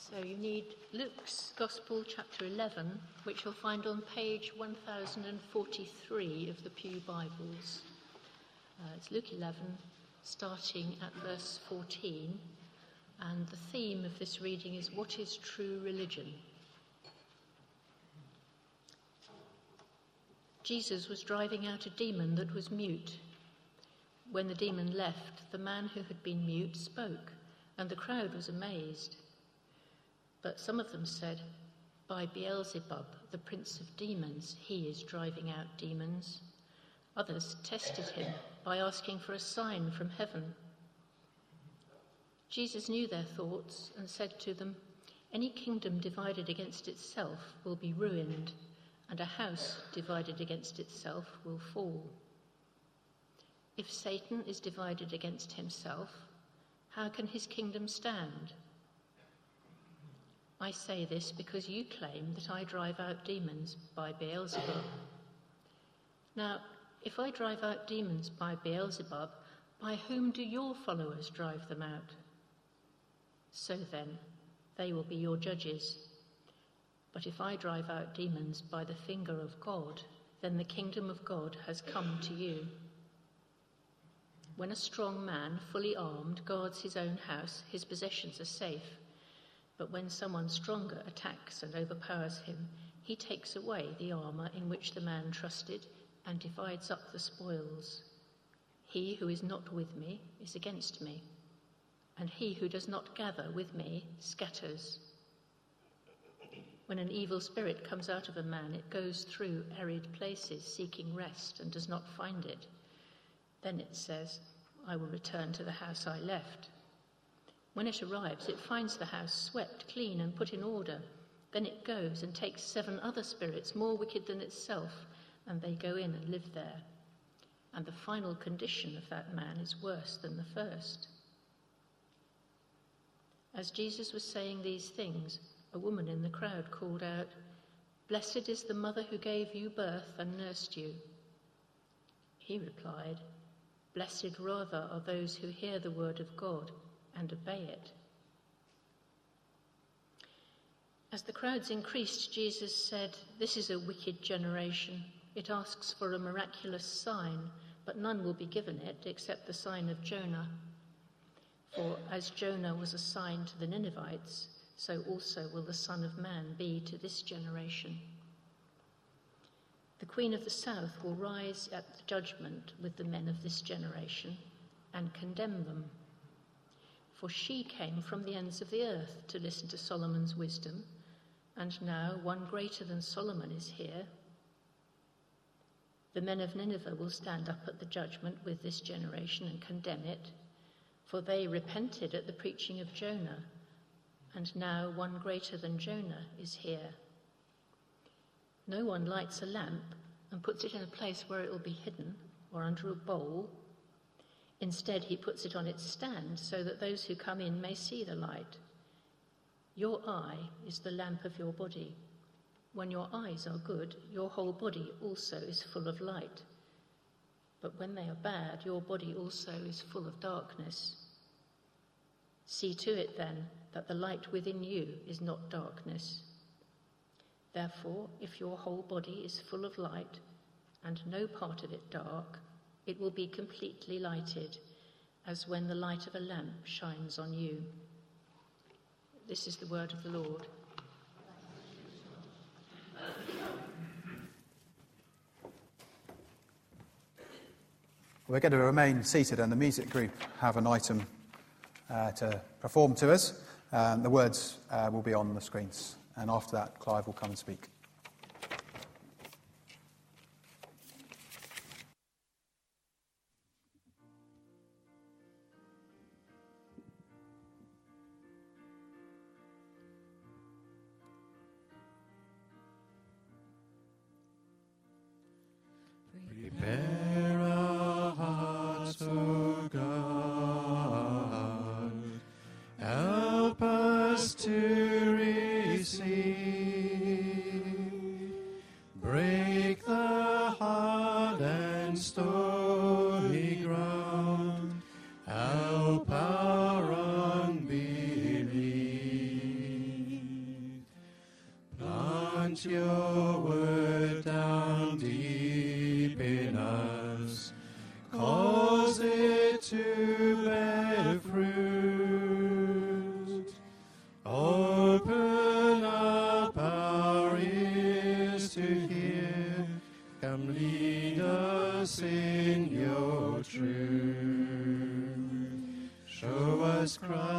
So you need Luke's Gospel, chapter 11, which you'll find on page 1043 of the Pew Bibles. It's Luke 11, starting at verse 14, and the theme of this reading is, what is true religion? Jesus was driving out a demon that was mute. When the demon left, the man who had been mute spoke, and the crowd was amazed. But some of them said, "By Beelzebub, the prince of demons, he is driving out demons." Others tested him by asking for a sign from heaven. Jesus knew their thoughts and said to them, "Any kingdom divided against itself will be ruined, and a house divided against itself will fall. If Satan is divided against himself, how can his kingdom stand? I say this because you claim that I drive out demons by Beelzebub. Now, if I drive out demons by Beelzebub, by whom do your followers drive them out? So then, they will be your judges. But if I drive out demons by the finger of God, then the kingdom of God has come to you. When a strong man, fully armed, guards his own house, his possessions are safe. But when someone stronger attacks and overpowers him, he takes away the armour in which the man trusted and divides up the spoils. He who is not with me is against me, and he who does not gather with me scatters. When an evil spirit comes out of a man, it goes through arid places seeking rest and does not find it. Then it says, 'I will return to the house I left.' When it arrives, it finds the house swept clean and put in order. Then it goes and takes 7 other spirits more wicked than itself, and they go in and live there. And the final condition of that man is worse than the first." As Jesus was saying these things, a woman in the crowd called out, "Blessed is the mother who gave you birth and nursed you." He replied, "Blessed rather are those who hear the word of God and obey it." As the crowds increased, Jesus said, "This is a wicked generation. It asks for a miraculous sign, but none will be given it except the sign of Jonah. For as Jonah was a sign to the Ninevites, so also will the Son of Man be to this generation. The Queen of the South will rise at the judgment with the men of this generation and condemn them. For she came from the ends of the earth to listen to Solomon's wisdom, and now one greater than Solomon is here. The men of Nineveh will stand up at the judgment with this generation and condemn it, for they repented at the preaching of Jonah, and now one greater than Jonah is here. No one lights a lamp and puts it in a place where it will be hidden or under a bowl. Instead, he puts it on its stand so that those who come in may see the light. Your eye is the lamp of your body. When your eyes are good, your whole body also is full of light. But when they are bad, your body also is full of darkness. See to it, then, that the light within you is not darkness. Therefore, if your whole body is full of light, and no part of it dark, it will be completely lighted, as when the light of a lamp shines on you." This is the word of the Lord. We're going to remain seated, and the music group have an item to perform to us. The words will be on the screens, and after that, Clive will come and speak. Prepare our hearts, O God, help us to receive plant your word down deep in us. Cause it to bear fruit. Open up our ears to hear. Come lead us in your truth. Show us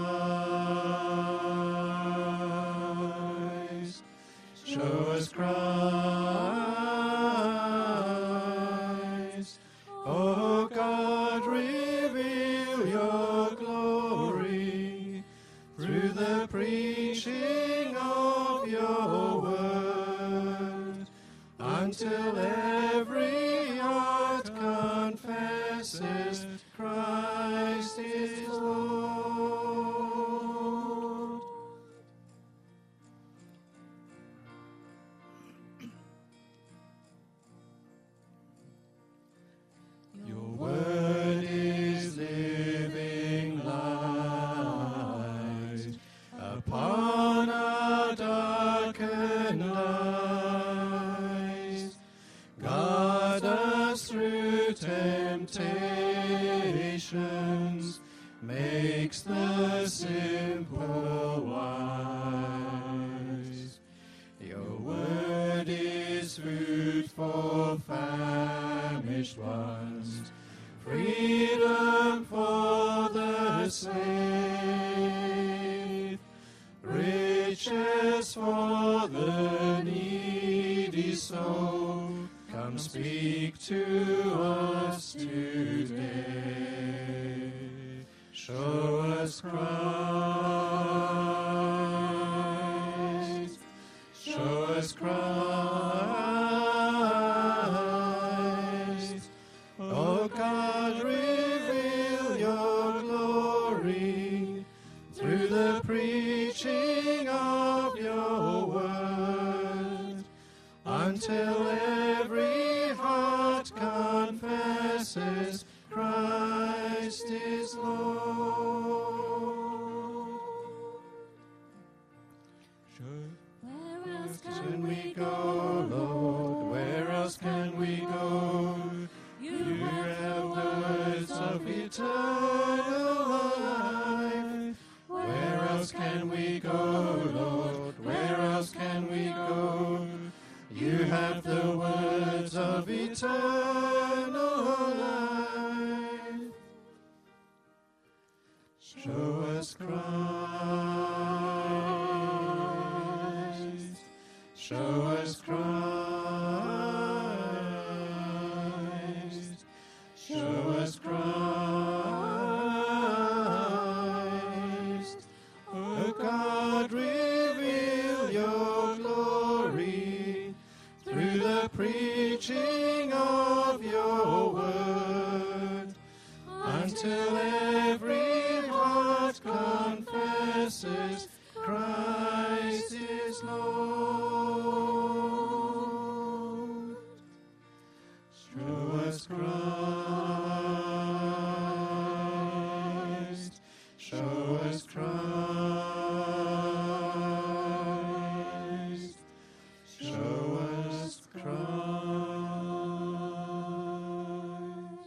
Christ. Show us Christ. Oh God, reveal your glory through the preaching of your word, until every heart confesses Christ is Lord. Your word is living light upon our darkened eyes. Guard us through temptations, makes the simple wise. Your word is food for famished ones, freedom for the slave, riches for the needy soul. Come speak to us today. Show us Christ. Show us Christ. Oh God, reveal your glory through the preaching of your word, until every heart confesses Christ is Lord. Where else can we go, Lord? Where else can we go? You have words of eternal life. Where else can we go, Lord? Where else can we go? You have the words of eternal life. Show us Christ. Show us Christ. Show us Christ. Oh God, reveal your glory through the preaching of your word, until every heart confesses Christ is Lord. Show us Christ. Show us Christ. Show us Christ.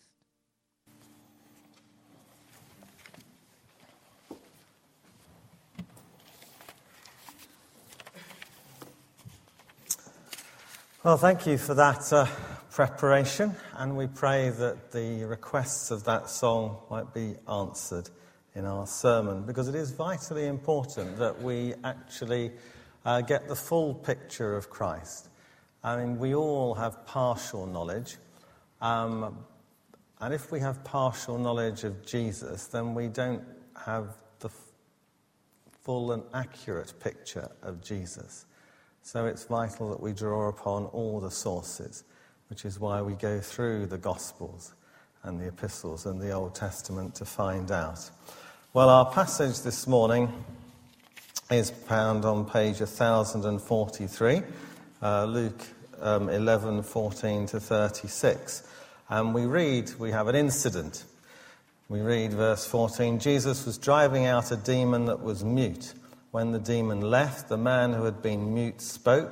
Well, thank you for that preparation, and we pray that the requests of that song might be answered in our sermon, because it is vitally important that we actually get the full picture of Christ. I mean, we all have partial knowledge, and if we have partial knowledge of Jesus, then we don't have the full and accurate picture of Jesus. So it's vital that we draw upon all the sources, which is why we go through the Gospels and the Epistles and the Old Testament to find out. Well, our passage this morning is found on page 1043, Luke 11:14 to 36. And we have an incident. We read verse 14, Jesus was driving out a demon that was mute. When the demon left, the man who had been mute spoke,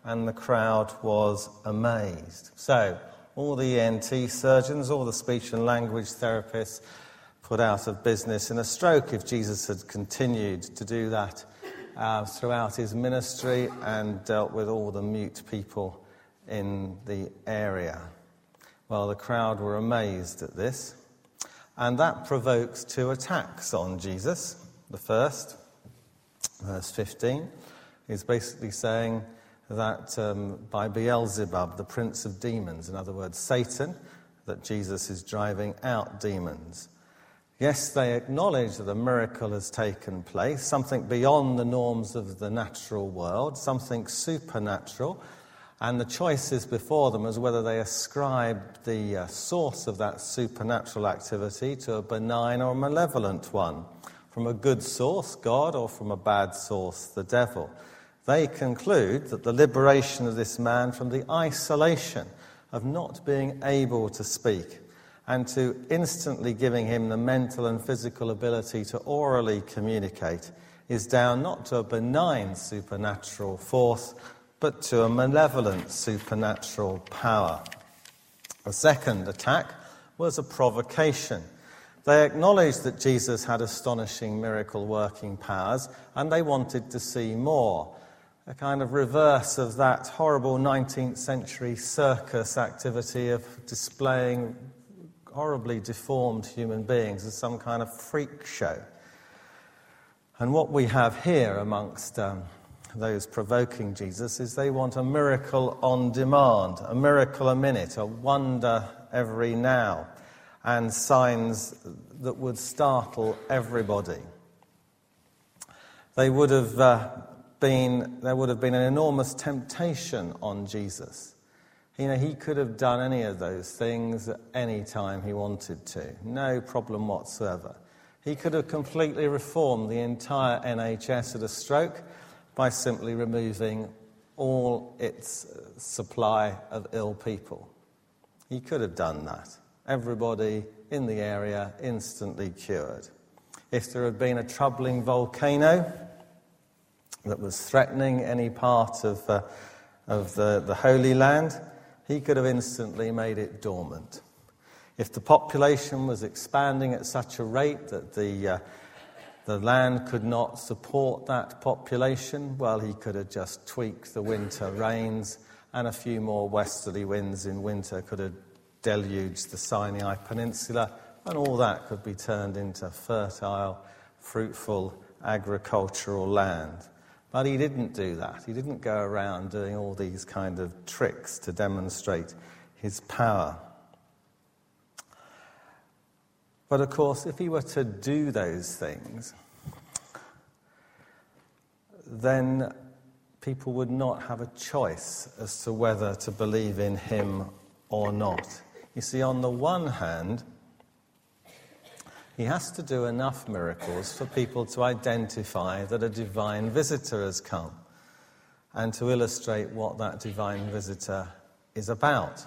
and the crowd was amazed. So, all the ENT surgeons, all the speech and language therapists put out of business in a stroke if Jesus had continued to do that throughout his ministry and dealt with all the mute people in the area. Well, the crowd were amazed at this, and that provokes 2 attacks on Jesus. The first, verse 15, is basically saying that by Beelzebub, the prince of demons, in other words, Satan, that Jesus is driving out demons. Yes, they acknowledge that a miracle has taken place, something beyond the norms of the natural world, something supernatural, and the choice is before them as whether they ascribe the source of that supernatural activity to a benign or malevolent one, from a good source, God, or from a bad source, the devil. They conclude that the liberation of this man from the isolation of not being able to speak and to instantly giving him the mental and physical ability to orally communicate is down not to a benign supernatural force, but to a malevolent supernatural power. The second attack was a provocation. They acknowledged that Jesus had astonishing miracle-working powers, and they wanted to see more. A kind of reverse of that horrible 19th century circus activity of displaying horribly deformed human beings as some kind of freak show. And what we have here amongst those provoking Jesus is they want a miracle on demand, a miracle a minute, a wonder every now, and signs that would startle everybody. There would have been an enormous temptation on Jesus. He could have done any of those things at any time he wanted to. No problem whatsoever. He could have completely reformed the entire NHS at a stroke by simply removing all its supply of ill people. He could have done that. Everybody in the area instantly cured. If there had been a troubling volcano that was threatening any part of the Holy Land, he could have instantly made it dormant. If the population was expanding at such a rate that the land could not support that population, well, he could have just tweaked the winter rains, and a few more westerly winds in winter could have deluged the Sinai Peninsula, and all that could be turned into fertile, fruitful, agricultural land. But he didn't do that. He didn't go around doing all these kind of tricks to demonstrate his power. But of course, if he were to do those things, then people would not have a choice as to whether to believe in him or not. You see, on the one hand, he has to do enough miracles for people to identify that a divine visitor has come and to illustrate what that divine visitor is about.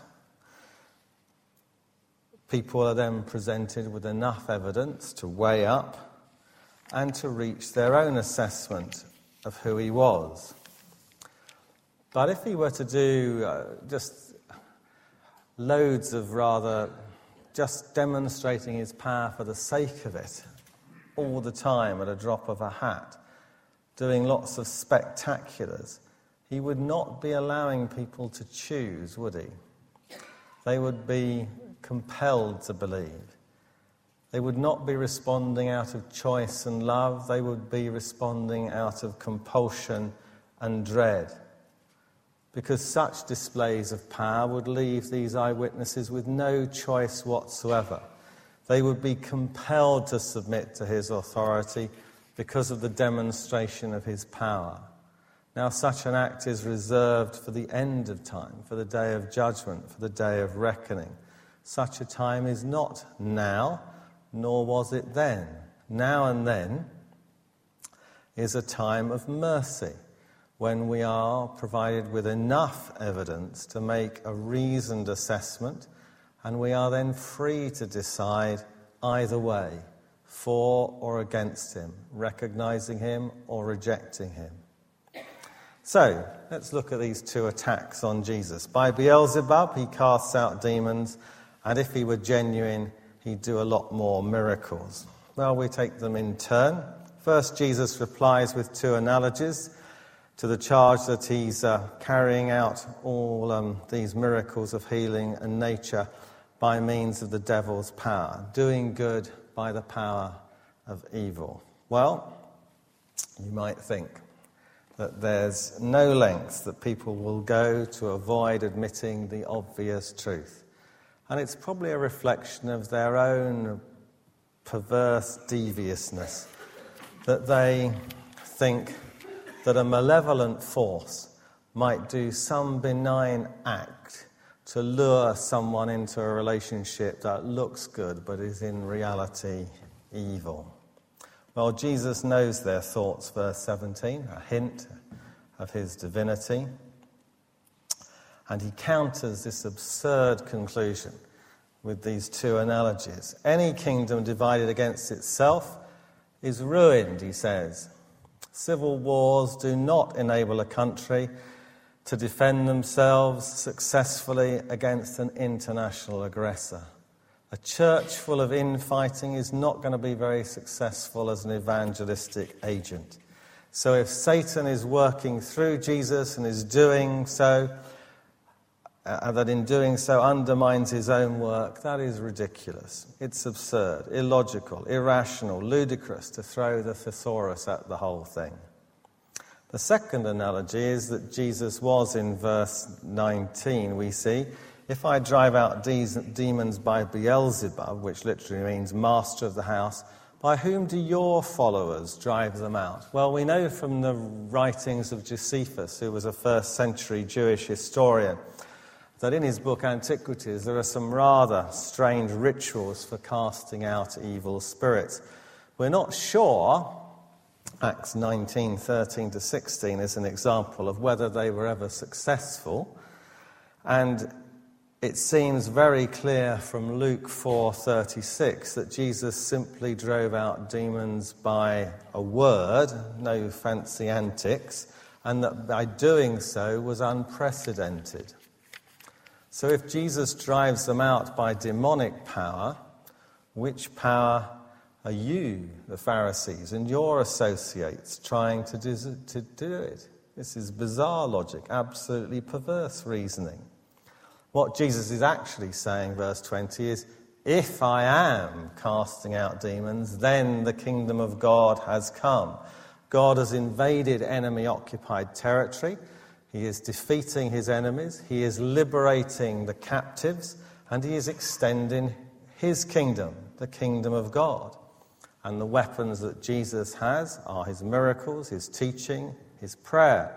People are then presented with enough evidence to weigh up and to reach their own assessment of who he was. But if he were to do just loads of rather just demonstrating his power for the sake of it, all the time at a drop of a hat, doing lots of spectaculars, he would not be allowing people to choose, would he? They would be compelled to believe. They would not be responding out of choice and love, they would be responding out of compulsion and dread. Because such displays of power would leave these eyewitnesses with no choice whatsoever. They would be compelled to submit to his authority because of the demonstration of his power. Now, such an act is reserved for the end of time, for the day of judgment, for the day of reckoning. Such a time is not now, nor was it then. Now and then is a time of mercy, when we are provided with enough evidence to make a reasoned assessment, and we are then free to decide either way, for or against him, recognizing him or rejecting him. So, let's look at these two attacks on Jesus. By Beelzebub, he casts out demons, and if he were genuine, he'd do a lot more miracles. Well, we take them in turn. First, Jesus replies with two analogies to the charge that he's carrying out all these miracles of healing and nature by means of the devil's power, doing good by the power of evil. Well, you might think that there's no length that people will go to avoid admitting the obvious truth. And it's probably a reflection of their own perverse deviousness, that they think that a malevolent force might do some benign act to lure someone into a relationship that looks good but is in reality evil. Well, Jesus knows their thoughts, verse 17, a hint of his divinity. And he counters this absurd conclusion with these two analogies. Any kingdom divided against itself is ruined, he says. Civil wars do not enable a country to defend themselves successfully against an international aggressor. A church full of infighting is not going to be very successful as an evangelistic agent. So if Satan is working through Jesus and is doing so, that in doing so undermines his own work, that is ridiculous. It's absurd, illogical, irrational, ludicrous to throw the thesaurus at the whole thing. The second analogy is that Jesus was in verse 19, we see, if I drive out demons by Beelzebub, which literally means master of the house, by whom do your followers drive them out? Well, we know from the writings of Josephus, who was a first century Jewish historian, that in his book Antiquities there are some rather strange rituals for casting out evil spirits. We're not sure, Acts 19:13-16 is an example of whether they were ever successful, and it seems very clear from Luke 4:36 that Jesus simply drove out demons by a word, no fancy antics, and that by doing so was unprecedented. So if Jesus drives them out by demonic power, which power are you, the Pharisees, and your associates trying to do it? This is bizarre logic, absolutely perverse reasoning. What Jesus is actually saying, verse 20, is, if I am casting out demons, then the kingdom of God has come. God has invaded enemy-occupied territory. He is defeating his enemies. He is liberating the captives. And he is extending his kingdom, the kingdom of God. And the weapons that Jesus has are his miracles, his teaching, his prayer.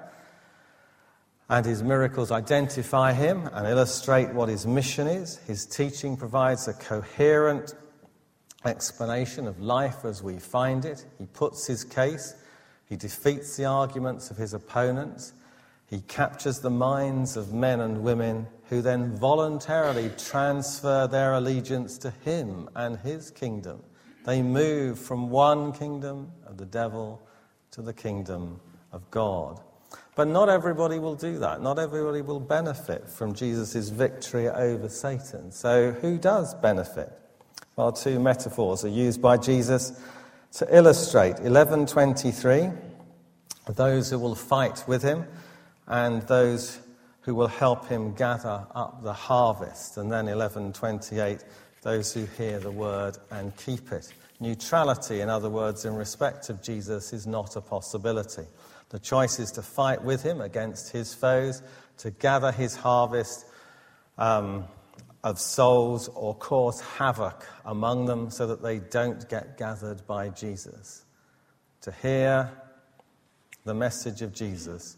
And his miracles identify him and illustrate what his mission is. His teaching provides a coherent explanation of life as we find it. He puts his case. He defeats the arguments of his opponents. He captures the minds of men and women who then voluntarily transfer their allegiance to him and his kingdom. They move from one kingdom of the devil to the kingdom of God. But not everybody will do that. Not everybody will benefit from Jesus' victory over Satan. So who does benefit? Well, two metaphors are used by Jesus to illustrate. 11:23, those who will fight with him and those who will help him gather up the harvest. And then 11:28, those who hear the word and keep it. Neutrality, in other words, in respect of Jesus, is not a possibility. The choice is to fight with him against his foes, to gather his harvest of souls, or cause havoc among them so that they don't get gathered by Jesus. To hear the message of Jesus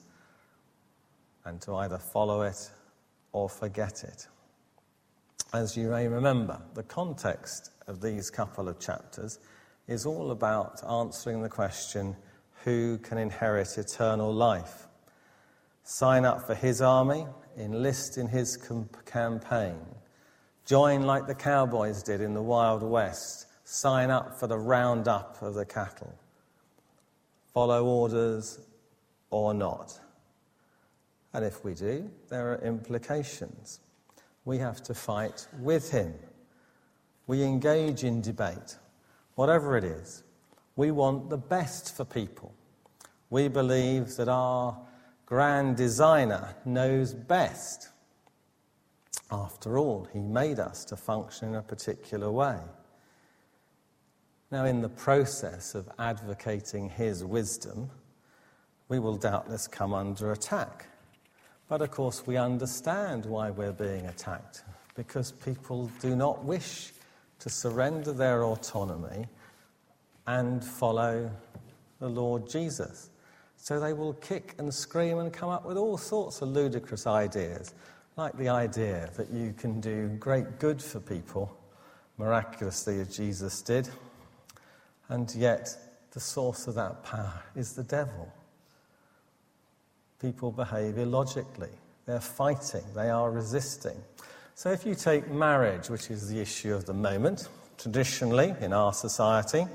and to either follow it or forget it. As you may remember, the context of these couple of chapters is all about answering the question, who can inherit eternal life? Sign up for his army, enlist in his campaign, join like the cowboys did in the Wild West, sign up for the roundup of the cattle, follow orders or not. And if we do, there are implications. We have to fight with him. We engage in debate, whatever it is. We want the best for people. We believe that our grand designer knows best. After all, he made us to function in a particular way. Now, in the process of advocating his wisdom, we will doubtless come under attack. But of course, we understand why we're being attacked, because people do not wish to surrender their autonomy and follow the Lord Jesus. So they will kick and scream and come up with all sorts of ludicrous ideas, like the idea that you can do great good for people, miraculously as Jesus did, and yet the source of that power is the devil. People behave illogically. They're fighting. They are resisting. So if you take marriage, which is the issue of the moment, traditionally in our society,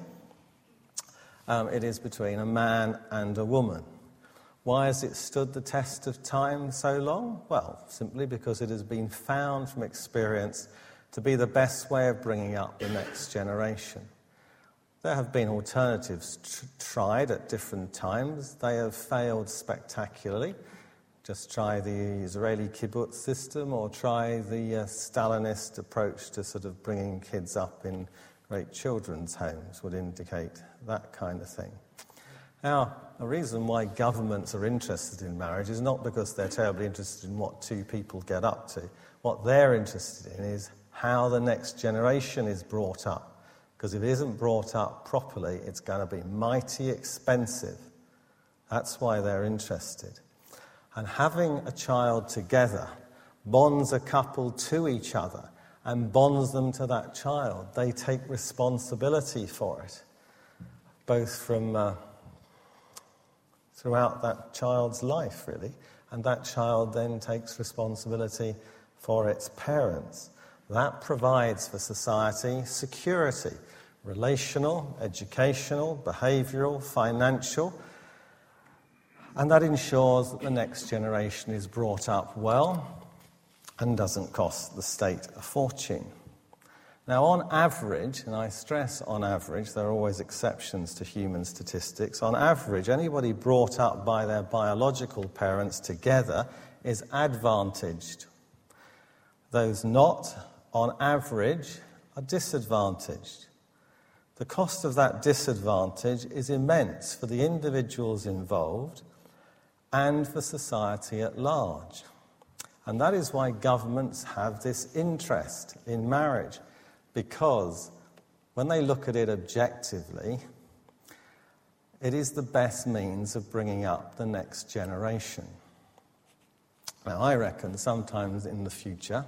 it is between a man and a woman. Why has it stood the test of time so long? Well, simply because it has been found from experience to be the best way of bringing up the next generation. There have been alternatives tried at different times. They have failed spectacularly. Just try the Israeli kibbutz system, or try the Stalinist approach to sort of bringing kids up in great children's homes would indicate that kind of thing. Now, the reason why governments are interested in marriage is not because they're terribly interested in what two people get up to. What they're interested in is how the next generation is brought up. Because if it isn't brought up properly, it's going to be mighty expensive. That's why they're interested. And having a child together bonds a couple to each other and bonds them to that child. They take responsibility for it, both from throughout that child's life, really. And that child then takes responsibility for its parents. That provides for society security, relational, educational, behavioural, financial, and that ensures that the next generation is brought up well and doesn't cost the state a fortune. Now, on average, and I stress on average, there are always exceptions to human statistics, on average, anybody brought up by their biological parents together is advantaged. Those not, on average, are disadvantaged. The cost of that disadvantage is immense for the individuals involved and for society at large. And that is why governments have this interest in marriage, because when they look at it objectively, it is the best means of bringing up the next generation. Now, I reckon sometimes in the future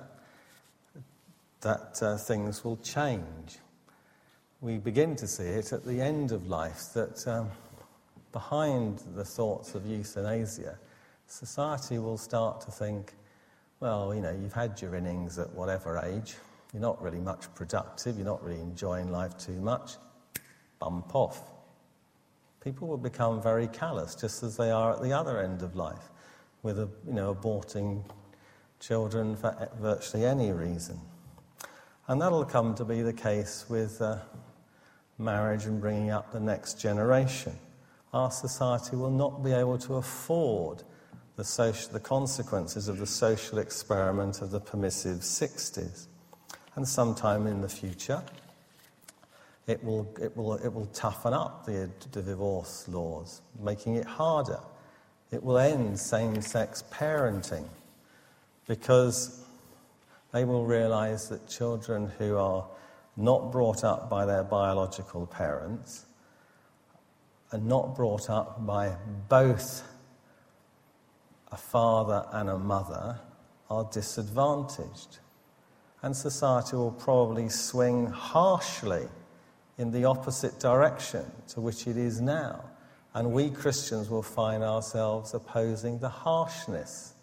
that things will change. We begin to see it at the end of life, that behind the thoughts of euthanasia, society will start to think, well, you know, you've had your innings at whatever age, you're not really much productive, you're not really enjoying life too much, bump off. People will become very callous, just as they are at the other end of life, with aborting children for virtually any reason. And that'll come to be the case with marriage and bringing up the next generation. Our society will not be able to afford the consequences of the social experiment of the permissive 60s. And sometime in the future, it will toughen up the divorce laws, making it harder. It will end same-sex parenting, because they will realise that children who are not brought up by their biological parents and not brought up by both a father and a mother are disadvantaged. And society will probably swing harshly in the opposite direction to which it is now. And we Christians will find ourselves opposing the harshness.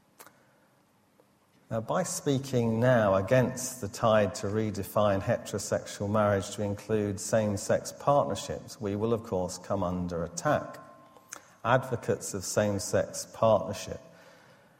Now, by speaking now against the tide to redefine heterosexual marriage to include same-sex partnerships, we will, of course, come under attack. Advocates of same-sex partnership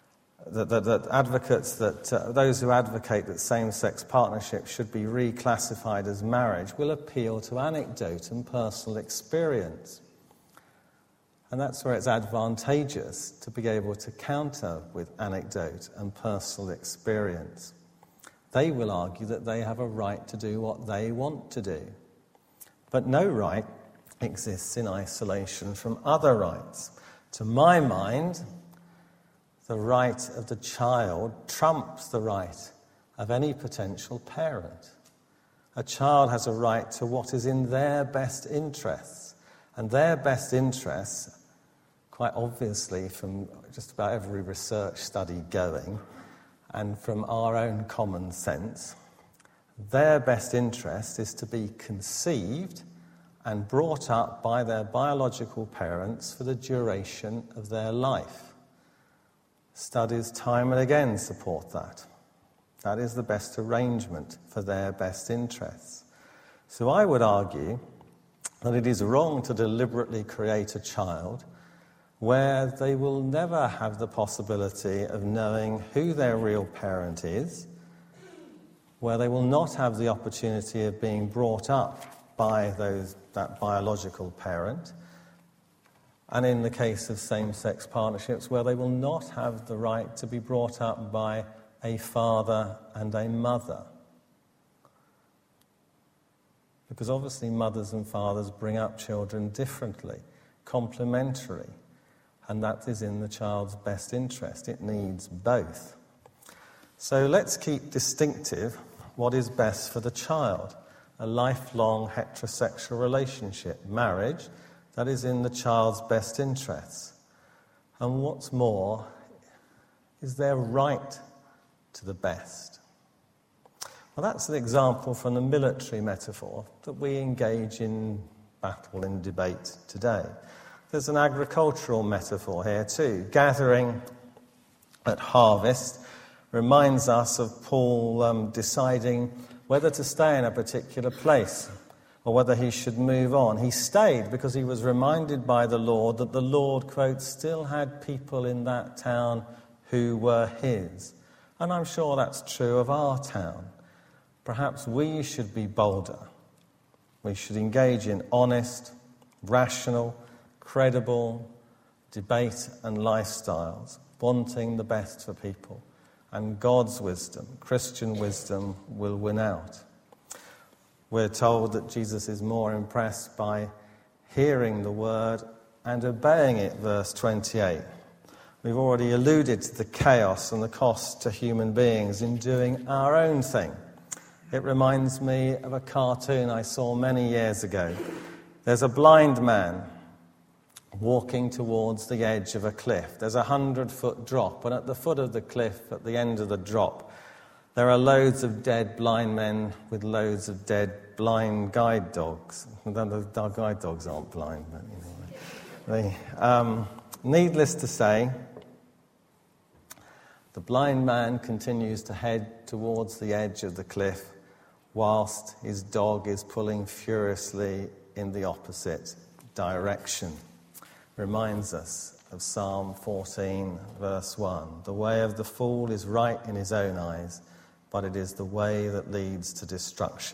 those who advocate that same-sex partnerships should be reclassified as marriage will appeal to anecdote and personal experience. And that's where it's advantageous to be able to counter with anecdote and personal experience. They will argue that they have a right to do what they want to do. But no right exists in isolation from other rights. To my mind, the right of the child trumps the right of any potential parent. A child has a right to what is in their best interests. And their best interests, quite obviously from just about every research study going, and from our own common sense, their best interest is to be conceived and brought up by their biological parents for the duration of their life. Studies time and again support that. That is the best arrangement for their best interests. So I would argue that it is wrong to deliberately create a child where they will never have the possibility of knowing who their real parent is, where they will not have the opportunity of being brought up by that biological parent, and in the case of same-sex partnerships, where they will not have the right to be brought up by a father and a mother. Because obviously mothers and fathers bring up children differently, complementary, and that is in the child's best interest. It needs both. So let's keep distinctive what is best for the child. A lifelong heterosexual relationship, marriage, that is in the child's best interests. And what's more, is their right to the best. Well, that's an example from the military metaphor that we engage in battle, in debate today. There's an agricultural metaphor here too. Gathering at harvest reminds us of Paul deciding whether to stay in a particular place or whether he should move on. He stayed because he was reminded by the Lord that the Lord, quote, still had people in that town who were his. And I'm sure that's true of our town. Perhaps we should be bolder. We should engage in honest, rational, credible debate and lifestyles, wanting the best for people. And God's wisdom, Christian wisdom, will win out. We're told that Jesus is more impressed by hearing the word and obeying it, verse 28. We've already alluded to the chaos and the cost to human beings in doing our own thing. It reminds me of a cartoon I saw many years ago. There's a blind man walking towards the edge of a cliff. There's a 100-foot drop, and at the foot of the cliff, at the end of the drop, there are loads of dead blind men with loads of dead blind guide dogs. The guide dogs aren't blind, but anyway. Needless to say, the blind man continues to head towards the edge of the cliff whilst his dog is pulling furiously in the opposite direction. Reminds us of Psalm 14, verse 1. The way of the fool is right in his own eyes, but it is the way that leads to destruction.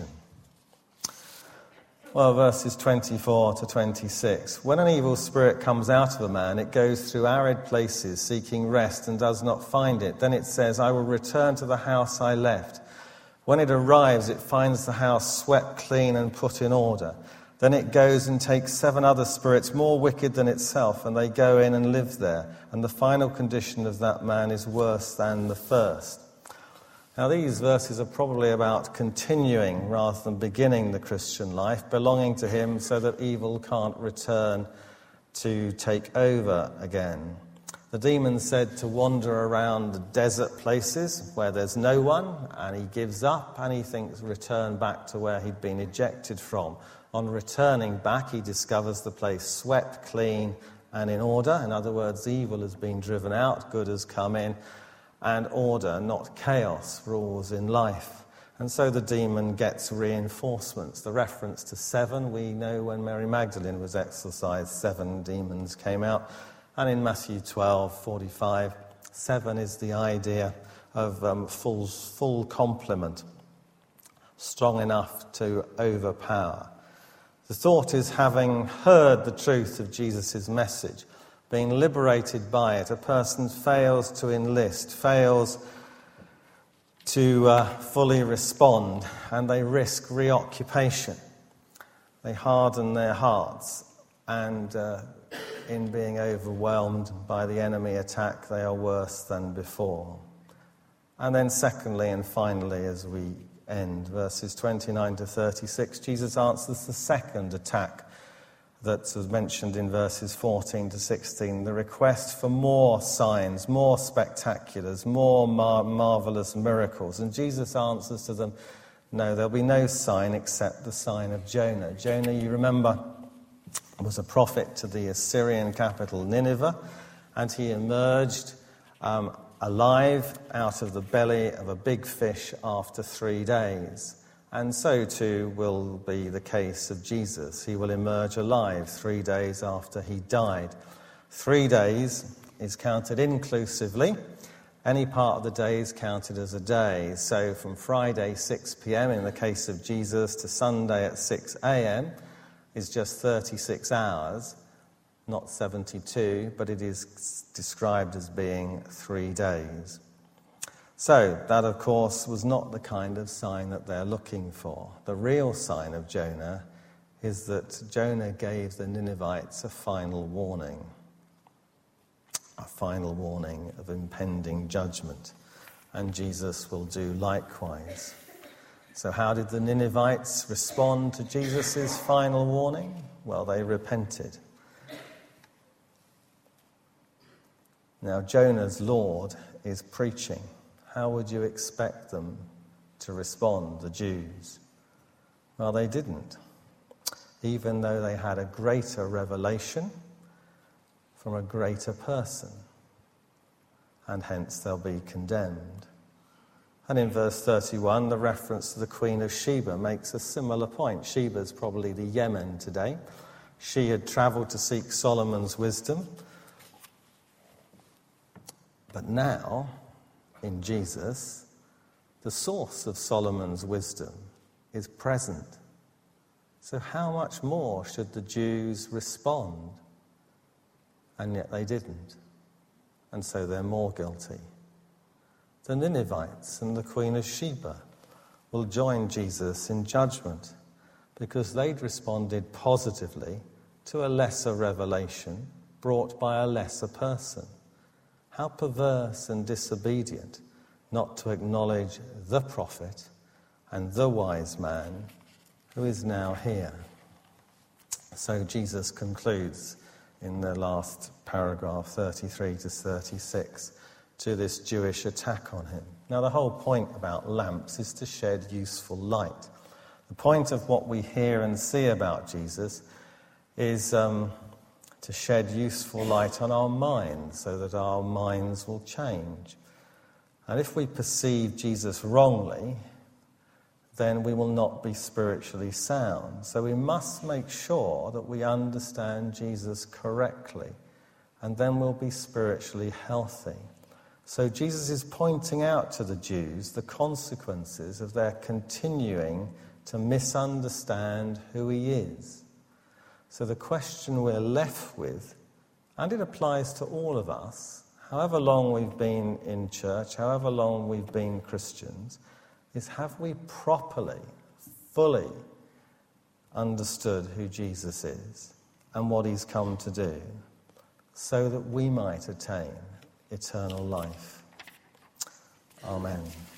Well, verses 24 to 26. When an evil spirit comes out of a man, it goes through arid places seeking rest and does not find it. Then it says, I will return to the house I left. When it arrives, it finds the house swept clean and put in order. Then it goes and takes 7 other spirits more wicked than itself, and they go in and live there. And the final condition of that man is worse than the first. Now, these verses are probably about continuing rather than beginning the Christian life, belonging to him so that evil can't return to take over again. The demon said to wander around the desert places where there's no one, and he gives up and he thinks return back to where he'd been ejected from. On returning back, he discovers the place swept clean and in order. In other words, evil has been driven out, good has come in, and order, not chaos, rules in life. And so the demon gets reinforcements. The reference to 7, we know when Mary Magdalene was exorcised, 7 demons came out. And in Matthew 12:45, 7 is the idea of full complement, strong enough to overpower. The thought is, having heard the truth of Jesus' message, being liberated by it, a person fails to enlist, fails to fully respond, and they risk reoccupation. They harden their hearts, and in being overwhelmed by the enemy attack, they are worse than before. And then secondly and finally, as we end, verses 29 to 36, Jesus answers the second attack that was mentioned in verses 14 to 16, the request for more signs, more spectaculars, more marvellous miracles. And Jesus answers to them, no, there'll be no sign except the sign of Jonah. Jonah, you remember, was a prophet to the Assyrian capital Nineveh, and he emerged alive out of the belly of a big fish after 3 days. And so too will be the case of Jesus. He will emerge alive 3 days after he died. 3 days is counted inclusively. Any part of the day is counted as a day. So from Friday 6 p.m. in the case of Jesus to Sunday at 6 a.m. is just 36 hours, not 72, but it is described as being 3 days. So that, of course, was not the kind of sign that they're looking for. The real sign of Jonah is that Jonah gave the Ninevites a final warning of impending judgment, and Jesus will do likewise. So how did the Ninevites respond to Jesus' final warning? Well, they repented. Now, Jonah's Lord is preaching. How would you expect them to respond, the Jews? Well, they didn't, even though they had a greater revelation from a greater person, and hence they'll be condemned. And in verse 31, the reference to the Queen of Sheba makes a similar point. Sheba's probably the Yemen today. She had travelled to seek Solomon's wisdom, but now, in Jesus, the source of Solomon's wisdom is present. So how much more should the Jews respond? And yet they didn't. And so they're more guilty. The Ninevites and the Queen of Sheba will join Jesus in judgment because they'd responded positively to a lesser revelation brought by a lesser person. How perverse and disobedient not to acknowledge the prophet and the wise man who is now here. So Jesus concludes in the last paragraph, 33 to 36, to this Jewish attack on him. Now, the whole point about lamps is to shed useful light. The point of what we hear and see about Jesus is to shed useful light on our minds so that our minds will change. And if we perceive Jesus wrongly, then we will not be spiritually sound. So we must make sure that we understand Jesus correctly, and then we'll be spiritually healthy. So Jesus is pointing out to the Jews the consequences of their continuing to misunderstand who he is. So the question we're left with, and it applies to all of us, however long we've been in church, however long we've been Christians, is have we properly, fully understood who Jesus is and what he's come to do so that we might attain eternal life. Amen.